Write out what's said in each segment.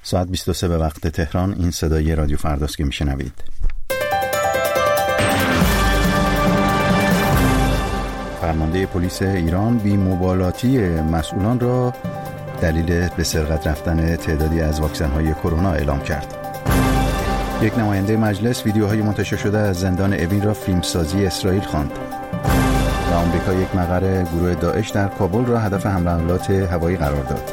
ساعت 23 به وقت تهران. این صدای رادیو فرداست که میشنوید. فرمانده پلیس ایران بی‌مبالاتی مسئولان را دلیل به سرقت رفتن تعدادی از واکسن‌های کرونا اعلام کرد. یک نماینده مجلس ویدیوهای منتشر شده از زندان اوین را فیلمسازی اسرائیل خواند. و آمریکا یک مقر گروه داعش در کابل را هدف حملات هوایی قرار داد.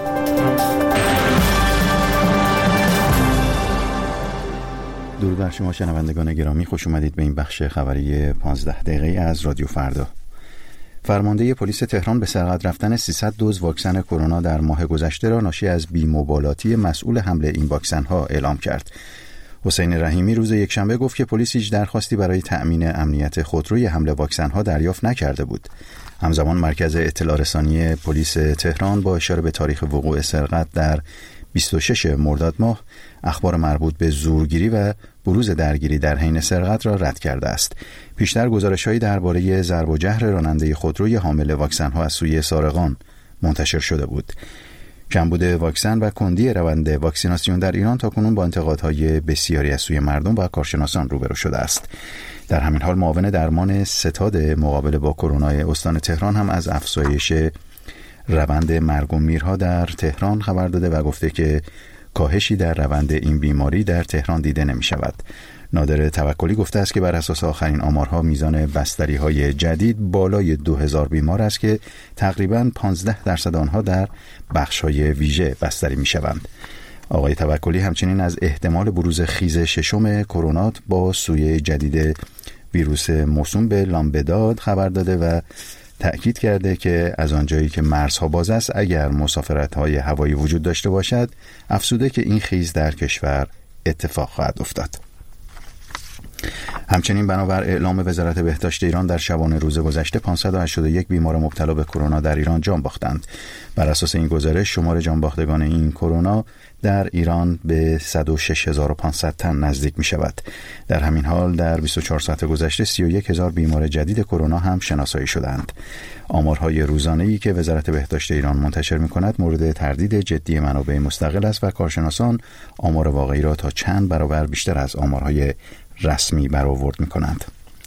درود بر شما شنوندگان گرامی، خوش اومدید به این بخش خبری 15 دقیقه‌ای از رادیو فردا. فرمانده پلیس تهران به سرقت رفتن 300 دوز واکسن کرونا در ماه گذشته را ناشی از بی‌مبالاتی مسئول حمله این واکسن‌ها اعلام کرد. حسین رحیمی روز یکشنبه گفت که پلیس هیچ درخواستی برای تأمین امنیت خودروی حمله واکسن‌ها دریافت نکرده بود. همزمان مرکز اطلاع رسانی پلیس تهران با اشاره به تاریخ وقوع سرقت در 26 مرداد ماه اخبار مربوط به زورگیری و بروز درگیری در حین سرقت را رد کرده است. پیشتر گزارش‌هایی درباره ضرب و جرح راننده خودروی حامل واکسن‌ها از سوی سارقان منتشر شده بود. کمبود واکسن و کندی روند واکسیناسیون در ایران تاکنون با انتقادهای بسیاری از سوی مردم و کارشناسان روبرو شده است. در همین حال معاون درمان ستاد مقابله با کرونا استان تهران هم از افزایش روند مرگ و میرها در تهران خبر داده و گفته که کاهشی در روند این بیماری در تهران دیده نمی شود. نادر توکلی گفته است که بر اساس آخرین آمارها میزان بستری‌های جدید بالای 2000 بیمار است که تقریباً 15% آنها در بخش‌های ویژه بستری می‌شوند. آقای توکلی همچنین از احتمال بروز خیز ششم کرونا با سویه جدید ویروس موسوم به لامبداد خبر داده و تأکید کرده که از آنجایی که مرزها باز است اگر مسافرت‌های هوایی وجود داشته باشد افزوده که این خیز در کشور اتفاق خواهد افتاد. همچنین بنابر اعلام وزارت بهداشت ایران در شبانه روز گذشته 581 بیمار مبتلا به کرونا در ایران جان باختند. بر اساس این گزارش شمار جان باختگان این کرونا در ایران به 106500 تن نزدیک می شود. در همین حال در 24 ساعت گذشته 31000 بیمار جدید کرونا هم شناسایی شدند. آمارهای روزانه‌ای که وزارت بهداشت ایران منتشر می کند مورد تردید جدی منابع مستقل است و کارشناسان آمار واقعی را تا چند برابر بیشتر از آمارهای رسمی برآورد می‌کنند.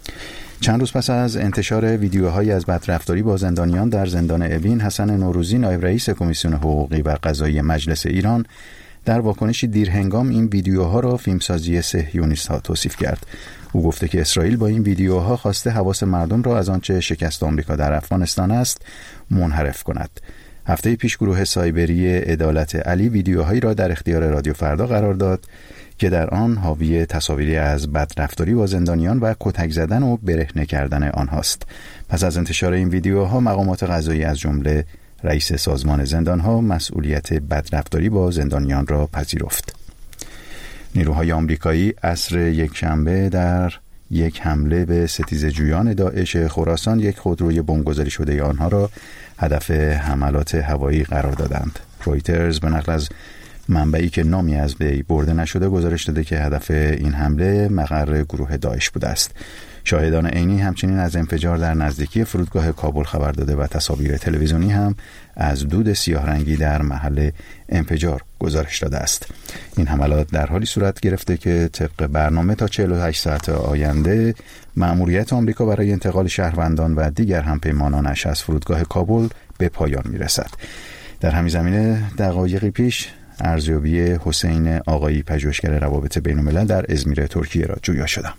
چند روز پس از انتشار ویدیوهایی از بدرفتاری با زندانیان در زندان اوین، حسن نوروزی نایب رئیس کمیسیون حقوقی و قضایی مجلس ایران در واکنشی دیرهنگام این ویدیوها را فیلمسازی صهیونیست‌ها توصیف کرد. او گفته که اسرائیل با این ویدیوها خواسته حواس مردم را از آنچه شکست آمریکا در افغانستان است منحرف کند. هفته پیش گروه سایبری عدالت علی ویدیوهایی را در اختیار رادیو فردا قرار داد که در آن حاوی تصاویری از بدرفتاری با زندانیان و کتک زدن و برهنه کردن آنهاست. پس از انتشار این ویدیوها مقامات قضایی از جمله رئیس سازمان زندانها مسئولیت بدرفتاری با زندانیان را پذیرفت. نیروهای آمریکایی عصر یکشنبه در یک حمله به ستیزجویان داعش خراسان یک خودروی بمبگذاری شده آنها را هدف حملات هوایی قرار دادند. رویترز به نقل از منبعی که نامی از وی برده نشده گزارش داده که هدف این حمله مقر گروه داعش بوده است. شاهدان عینی همچنین از انفجار در نزدیکی فرودگاه کابل خبر داده و تصاویر تلویزیونی هم از دود سیاه رنگی در محل انفجار گزارش داده است. این حملات در حالی صورت گرفته که طبق برنامه تا 48 ساعت آینده مأموریت آمریکا برای انتقال شهروندان و دیگر همپیمانانش از فرودگاه کابل به پایان میرسد. در همین زمینه دقایقی پیش ارزیابی حسین آقایی پژوهشگر روابط بین‌الملل در ازمیر ترکیه را جویا شدم.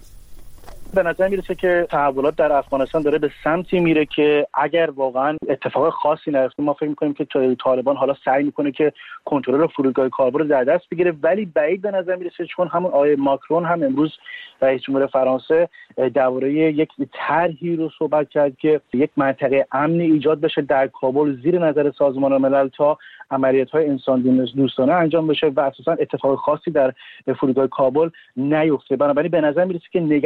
به نظر میرسه که تحولات در افغانستان داره به سمتی میره که اگر واقعا اتفاق خاصی نیفته ما فکر میکنیم که طالبان حالا سعی میکنه که کنترل فرودگاه کابل رو در دست بگیره، ولی بعید به نظر میرسه، چون همون آقای ماکرون هم امروز رئیس جمهور فرانسه درباره یک طرحی رو صحبت کرد که یک منطقه امنی ایجاد بشه در کابل زیر نظر سازمان ملل تا عملیات‌های انسان دوستانه انجام بشه و اساساً اتفاق خاصی در فرودگاه کابل نیفته. بنابراین به نظر میرسه که نگرانی نسبت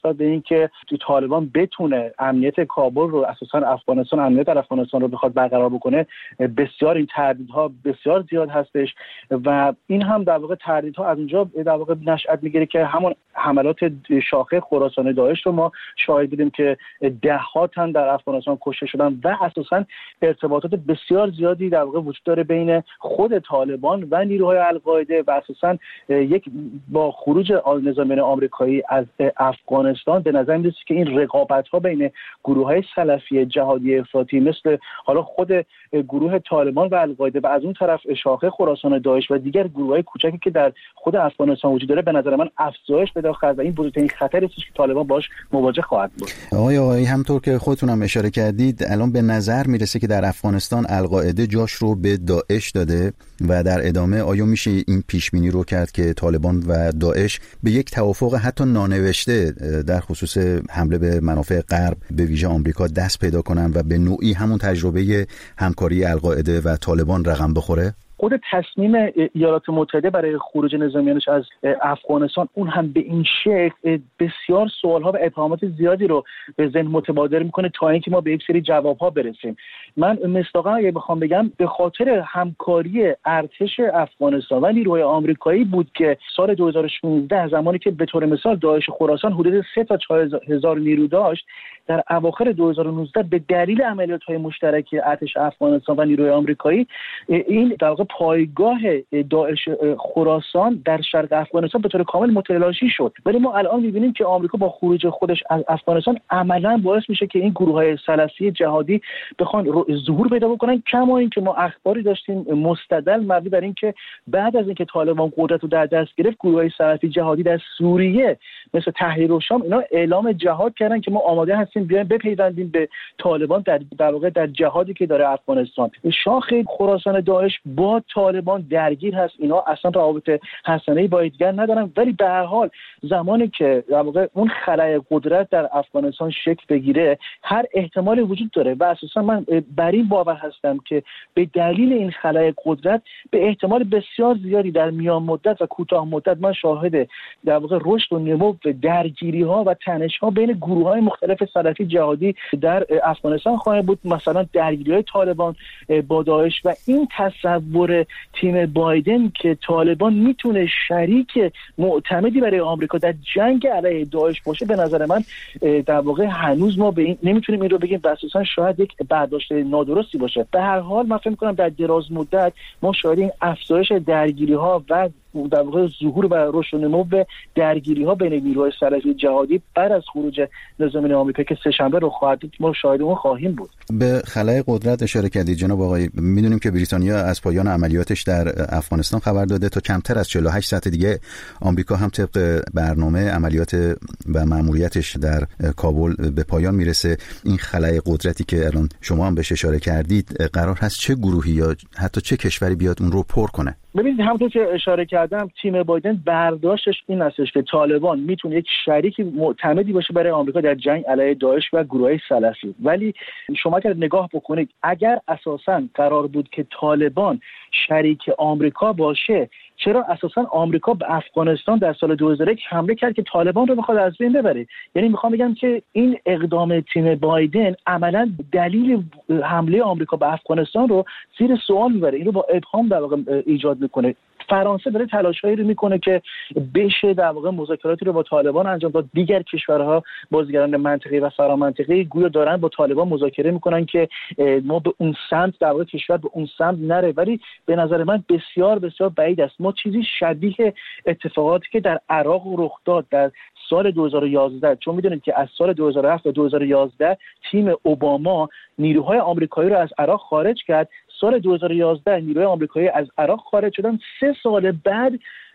نسبت به اینکه طالبان بتونه امنیت کابل رو اساسا افغانستان امنیت در افغانستان رو بخواد برقرار بکنه بسیار این تردیدها بسیار زیاد هستش و این هم در واقع تردیدها از اونجا در واقع نشأت میگیره که همون حملات شاخه خراسان داعش رو ما شاهد بودیم که ده‌ها تن در افغانستان کشته شدن و اساسا ارتباطات بسیار زیادی در واقع وجود داره بین خود طالبان و نیروهای القاعده و اساسا یک با خروج نظامیان آمریکایی از افغانستان به نظر میاد که این رقابت‌ها بین گروه‌های سلفی جهادی افراطی مثل حالا خود گروه طالبان و القاعده و از اون طرف شاخه خراسان داعش و دیگر گروه‌های کوچکی که در خود افغانستان وجود داره به نظر من افزایش پیدا خواهد و این بزرگترین خطری است که طالبان باش مواجه خواهد بود. آقای همونطور که خودتون هم اشاره کردید الان به نظر میرسه که در افغانستان القاعده جاش رو به داعش داده و در ادامه آیا میشه این پیش بینی رو کرد که طالبان و داعش به یک توافق حتی نانوشته در خصوص حمله به منافع غرب به ویژه آمریکا دست پیدا کنن و به نوعی همون تجربه همکاری القاعده و طالبان رقم بخوره؟ خود تصمیم ایالات متحده برای خروج نظامیانش از افغانستان اون هم به این شکل بسیار سوالها و ابهامات زیادی رو به ذهن متبادر میکنه تا اینکه ما به یک سری جوابها برسیم. من مصداقاً اگه بخوام بگم به خاطر همکاری ارتش افغانستان و نیروهای آمریکایی بود که سال 2016 زمانی که به طور مثال داعش خراسان حدود 3 تا 4 هزار نیرو داشت، در اواخر 2019 به دلیل عملیات‌های مشترک ارتش افغانستان و نیروی آمریکایی این در واقع پایگاه داعش خراسان در شرق افغانستان به طور کامل متلاشی شد. ولی ما الان می‌بینیم که آمریکا با خروج خودش از افغانستان عملاً باعث میشه که این گروه‌های سلفی جهادی بخوان ظهور پیدا بکنن، کما اینکه ما اخباری داشتیم مستدل مبنی بر اینکه بعد از اینکه طالبان قدرت رو در دست گرفت گروه‌های سلفی جهادی در سوریه مثل تحریر الشام اینا اعلام جهاد کردن که ما آماده هستیم بیایم بپیوندیم به طالبان در واقع در جهادی که داره افغانستان. شاخه خراسان داعش با طالبان درگیر هست، اینا اصلا روابط حسنه‌ای با یکدیگر ندارن، ولی به هر حال زمانی که در واقع اون خلأ قدرت در افغانستان شکل بگیره هر احتمالی وجود داره و اساسا من بر این باور هستم که به دلیل این خلأ قدرت به احتمال بسیار زیادی در میان مدت و کوتاه مدت من شاهد در واقع رشد و نمو درگیری‌ها و تنش‌ها بین گروه‌های مختلف سلفی جهادی در افغانستان خواهد بود، مثلا درگیری‌های طالبان با داعش و این تصور تیم بایدن که طالبان میتونه شریک معتمدی برای آمریکا در جنگ علیه داعش باشه به نظر من در واقع هنوز ما به این نمیتونیم این رو بگیم و اساسا شاید یک برداشت نادرستی باشه. به هر حال من فکر می‌کنم در دراز مدت ما شاهد این افزایش درگیری‌ها و در واقع ظهور و رشد و نمو درگیری‌ها بین نیروهای سلفی جهادی بعد از خروج نظامیان آمریکا که سه‌شنبه رو ما شاهد اون خواهیم بود. به خلأ قدرت اشاره کردید جناب آقای. می‌دونیم که بریتانیا از پایان عملیاتش در افغانستان خبر داده، تا کمتر از 48 ساعت دیگه آمریکا هم طبق برنامه عملیات و مأموریتش در کابل به پایان میرسه. این خلأ قدرتی که الان شما هم بهش اشاره کردید قرار هست چه گروهی یا حتی چه کشوری بیاد اون رو پر کنه؟ ببینید همونطور که اشاره کردم تیم بایدن برداشتش این هستش که طالبان میتونه یک شریک معتمدی باشه برای آمریکا در جنگ علیه داعش و گروه‌های سلفی. ولی شما اگر نگاه بکنید اگر اساساً قرار بود که طالبان شریک آمریکا باشه، چرا اساساً آمریکا به افغانستان در سال 2001 حمله کرد که طالبان رو بخواد از بین ببره؟ یعنی میخوام بگم که این اقدام تیم بایدن عملاً دلیل حمله آمریکا به افغانستان رو زیر سوال میبره، این رو با ابهام در واقع ایجاد میکنه. فرانسه داره تلاشایی رو میکنه که بشه در واقع مذاکراتی رو با طالبان انجام داد. دیگر کشورها بازیگران منطقه‌ای و فرامنطقه‌ای گویا دارن با طالبان مذاکره میکنن که ما به اون سمت در واقع کشور به اون سمت نره، ولی به نظر من بسیار بسیار بعید است. ما چیزی شبیه اتفاقاتی که در عراق رخ داد در سال 2011، چون میدونید که از سال 2007 تا 2011 تیم اوباما نیروهای آمریکایی رو از عراق خارج کرد. سال 2011 نیروهای آمریکایی از عراق خارج شدن. 3 سال بعد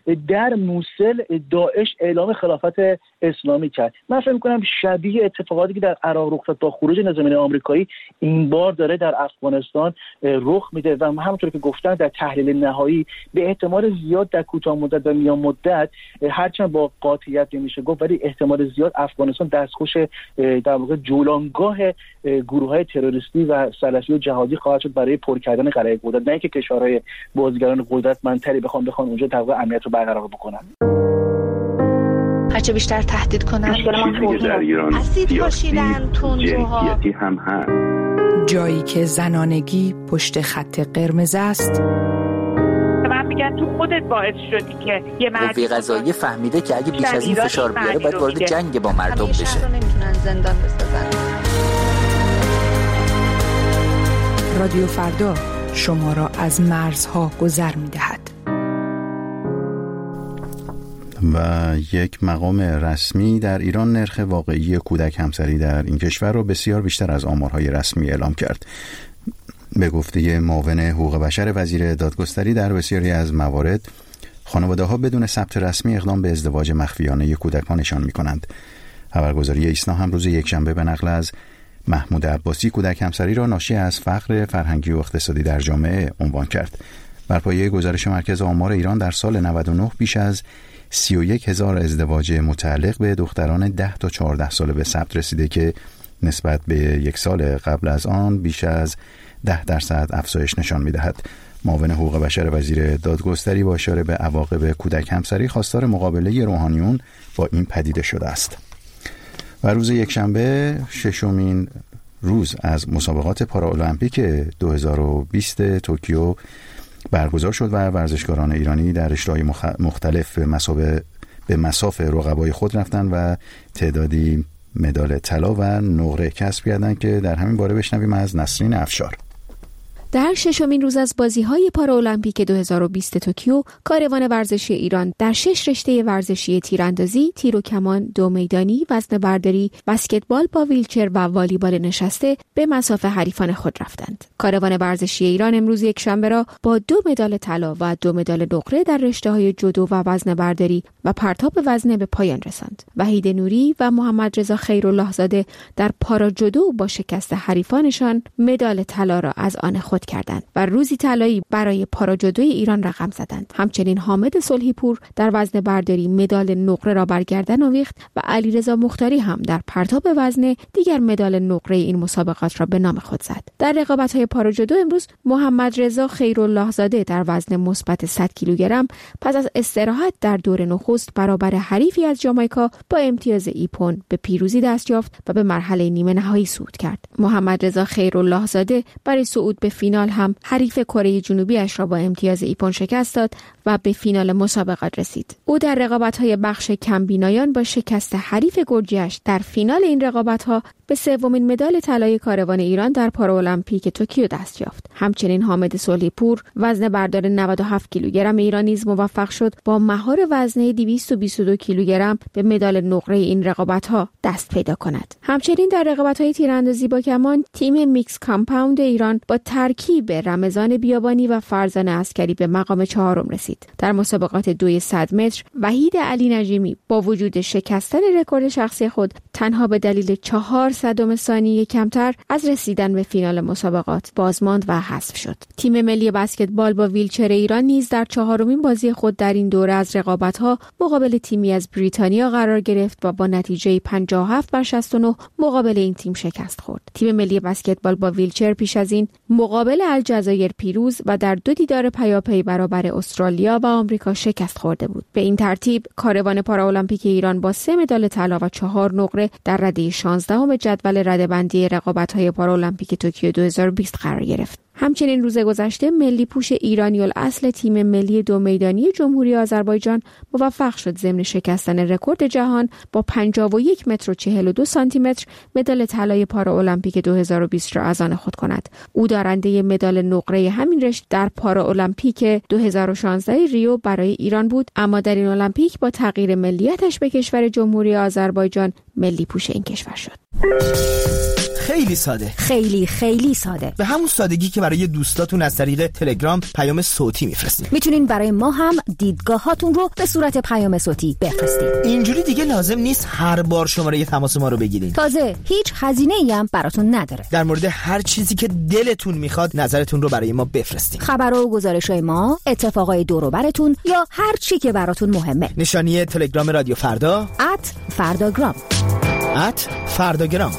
در موصل داعش اعلام خلافت اسلامی کرد. من فکر می‌کنم شبیه اتفاقاتی که در عراق رخ داد با خروج نظامیان آمریکایی این بار داره در افغانستان رخ میده و همونطور که گفتن در تحلیل نهایی به احتمال زیاد در کوتاه مدت و میان مدت هرچند با قاطعیت نمیشه گفت ولی احتمال زیاد افغانستان دستخوش در واقع جولانگاه گروه‌های تروریستی و سلفی و جهادی خواهد شد برای پر کردن خلأ قدرت، نه اینکه کشورهای بازیگران قدرتمندتری بخوان اونجا در واقع امنیت رو برقرار بکنن. هرچه بیشتر تهدید کنن چیزی که در ایران سیاسی جنسیتی هم هست. جایی که زنانگی پشت خط قرمز است. من میگن تو خودت باعث شدی که یه قوه قضاییه فهمیده که اگه بیش از این فشار بیاره باید وارد جنگ با مردم بشه. شهر رو نمیتونن زندان بسازن. رادیو فردا شما را از مرزها گذر می‌دهد. و یک مقام رسمی در ایران نرخ واقعی کودک همسری در این کشور را بسیار بیشتر از آمارهای رسمی اعلام کرد. به گفته معاون حقوق بشر وزیر دادگستری در بسیاری از موارد خانواده‌ها بدون ثبت رسمی اقدام به ازدواج مخفیانه کودکانشان می‌کنند. خبرگزاری ایسنا هم روز یکشنبه به نقل از محمود عباسی کودک همسری را ناشی از فقر فرهنگی و اقتصادی در جامعه عنوان کرد. بر پایه گزارش مرکز آمار ایران در سال 99 بیش از 31,000 ازدواج متعلق به دختران 10 تا 14 ساله به ثبت رسیده که نسبت به یک سال قبل از آن بیش از 10% افزایش نشان می‌دهد. معاون حقوق بشر وزیر دادگستری با اشاره به عواقب کودک همسری خواستار مقابله روحانیون با این پدیده شده است. و روز یکشنبه ششمین روز از مسابقات پارالمپیک 2020 توکیو برگزار شد و ورزشکاران ایرانی در رشته‌های مختلف به مصاف رقبای خود رفتند و تعدادی مدال طلا و نقره کسب کردند که در همین باره بشنویم از نسرین افشار. در ششمین روز از بازی‌های پارالمپیک 2020 توکیو، کاروان ورزشی ایران در 6 رشته ورزشی تیراندازی، تیر و کمان، دو میدانی، وزنه برداری، بسکتبال با ویلچر و والیبال نشسته به مصاف حریفان خود رفتند. کاروان ورزشی ایران امروز یکشنبه را با 2 مدال طلا و 2 مدال نقره در رشته‌های جودو و وزنه برداری و پرتاب وزنه به پایان رساند. وحید نوری و محمد رضا خیرالله زاده در پارا جودو با شکست حریفانشان مدال طلا را از آن خود کردند و روزی طلایی برای پاراجودوی ایران رقم زدند. همچنین حامد صلحی پور در وزنه برداری مدال نقره را بر گردن آویخت و علیرضا مختاری هم در پرتاب وزنه دیگر مدال نقره این مسابقات را به نام خود زد. در رقابت‌های پاراجودو امروز محمد رضا خیرالله زاده در وزن مثبت 100 کیلوگرم پس از استراحت در دور نخست برابر حریفی از جامائیکا با امتیاز ایپون به پیروزی دست یافت و به مرحله نیمه نهایی صعود کرد. محمد رضا خیرالله زاده برای صعود به فینال هم حریف کره جنوبی اش را با امتیاز ایپون شکست داد و به فینال مسابقات رسید. او در رقابت‌های بخش کمبینایان با شکست حریف گرجی‌اش در فینال این رقابت‌ها به سومین مدال طلای کاروان ایران در پارالمپیک توکیو دست یافت. همچنین حامد صلحی پور وزن بردار 97 کیلوگرم ایران نیز موفق شد با مهار وزنه 222 کیلوگرم به مدال نقره این رقابت‌ها دست پیدا کند. همچنین در رقابت‌های تیراندازی با کمان تیم میکس کامپاوند ایران با ترکیب رمضان بیابانی و فرزان عسکری به مقام 4 رسید. در مسابقات 200 متر وحید علی نجیمی با وجود شکستن رکورد شخصی خود تنها به دلیل 400 ثانیه کمتر از رسیدن به فینال مسابقات بازماند و حذف شد. تیم ملی بسکتبال با ویلچر ایران نیز در 4مین بازی خود در این دوره از رقابت‌ها مقابل تیمی از بریتانیا قرار گرفت و با نتیجه 57-69 مقابل این تیم شکست خورد. تیم ملی بسکتبال با ویلچر پیش از این مقابل الجزایر پیروز و در 2 دیدار پیاپی برابر استرالیا و آمریکا شکست خورده بود. به این ترتیب کاروان پارالمپیک ایران با 3 مدال طلا و 4 نقره در رده 16 جدول رده‌بندی رقابت‌های پارالمپیک توکیو 2020 قرار گرفت. همچنین روز گذشته ملی پوش ایرانی الاصل تیم ملی دو میدانی جمهوری آذربایجان موفق شد ضمن شکستن رکورد جهان با 51 متر و 42 سانتی متر مدال طلای پارالمپیک 2020 را از آن خود کند. او دارنده مدال نقره همین رشته در پارالمپیک 2016 ریو برای ایران بود، اما در این المپیک با تغییر ملیتش به کشور جمهوری آذربایجان ملی پوش این کشور شد. خیلی ساده، خیلی ساده، به همون سادگی که برای دوستاتون از طریق تلگرام پیام صوتی میفرستین. میتونین برای ما هم دیدگاهاتون رو به صورت پیام صوتی بفرستید. اینجوری دیگه لازم نیست هر بار شماره تماس ما رو بگیرین. تازه هیچ هزینه‌ای هم براتون نداره. در مورد هر چیزی که دلتون میخواد نظرتون رو برای ما بفرستین. خبرها و گزارش‌های ما، اتفاقای دور و براتون یا هر چی که براتون مهمه. نشانی تلگرام رادیو فردا @فرداگرام. @فرداگرام.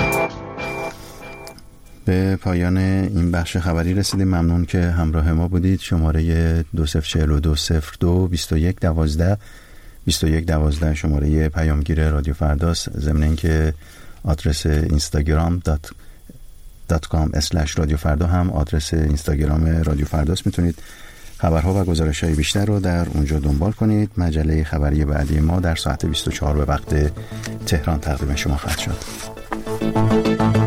به پایان این بخش خبری رسیدیم. ممنون که همراه ما بودید. شماره 2042022112 2112 شماره پیامگیر رادیو فرداست. ضمن اینکه آدرس اینستاگرام .com/رادیو فردا هم آدرس اینستاگرام رادیو فرداست. میتونید خبرها و گزارش‌های بیشتر رو در اونجا دنبال کنید. مجله خبری بعدی ما در ساعت 24 به وقت تهران تقدیم شما خواهد شد.